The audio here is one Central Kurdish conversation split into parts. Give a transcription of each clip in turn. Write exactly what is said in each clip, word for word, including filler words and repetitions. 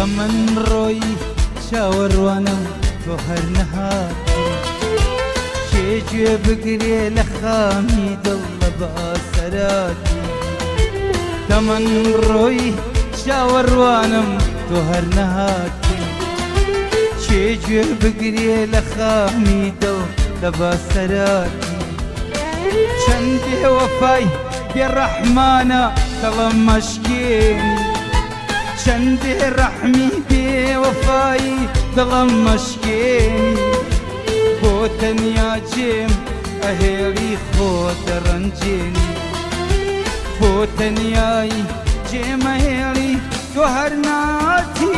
تەمەن ڕۆی چاوەڕوانم تۆ هەر نەهاتی کێگوێ بگرێ لە خامی دڵ لە باسەراتی تەمەن ڕۆی چاوەڕوانم تۆ هەر نەهاتی کێگوێ بگرێ لە خامی دڵ لە باسەراتی چەند بێوەفای بێڕەحمانە دڵم مەشکێنی چەند بێڕەحمی بێوەفایی دڵم مەشکێنی بۆ تەنیا جێم ئەهێڵی خۆ دەڕەنجێنی بۆ تەنیایی جێمەهێڵی تۆ هەر ناتی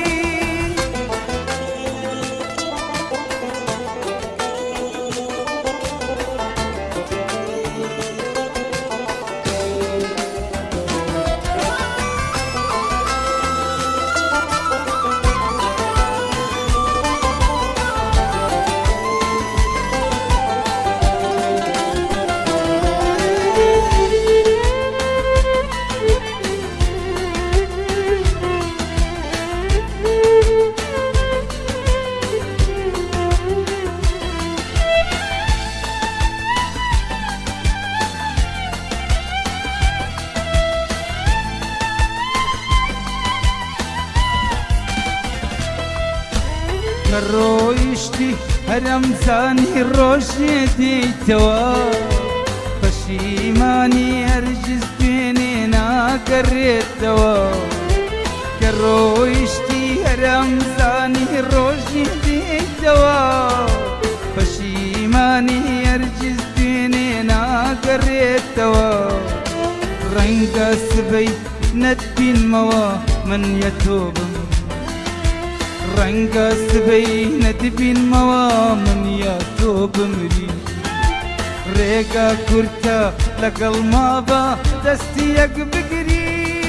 کە ڕۆیشتی هەرەمزانی ڕۆژێ دێیتەوە پەشیمانی هەرگیز دوێنێ ناگەڕێتەوە کە ڕۆیشتی هەرەمزانی ڕۆژێ دێیتەوە پەشیمانی هەرگیز دوێنێ ناگەڕێتەوە ڕەنگە سبەی نەتبینمەوە من یەتۆ بم ڕەنگە سبەی نەتبینمەوە من یا تۆ بمری ڕێگە کورتە لەگەڵ مابە دەستی یەک بگری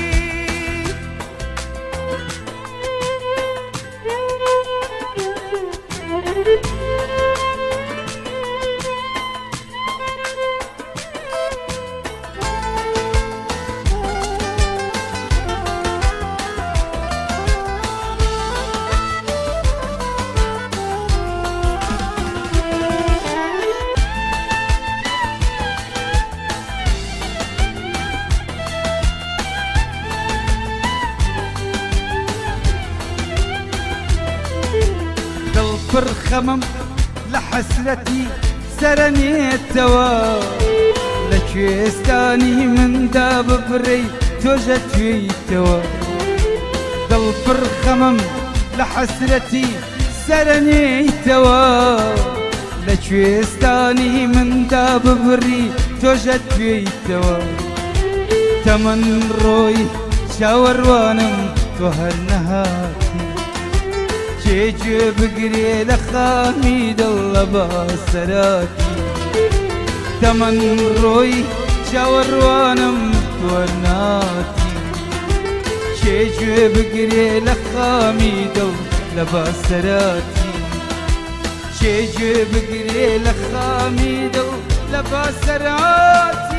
پڕ خەمم لە حەسرەتی سەرەنێتەوە لە کوێستانی مندا ببڕەی تۆژە توێیتەوە دڵ پڕ خەمم لە حەسرەتی سەرەنێیتەوە لە کوێستانی مندا ببڕی تۆژە توێیتەوە تەمەن ڕۆی چاوەڕوانم تۆ هەر نەهاتی کێگوێ بگرێ لە خامی دڵ لە باسەراتی تەمەن ڕۆی چاوەڕوانم تۆ هەر ناتی کێگوێ بگرێ لە خامی دڵ لە باسەراتی کێگوێ بگرێ لە خامی دڵ لە باسەراتی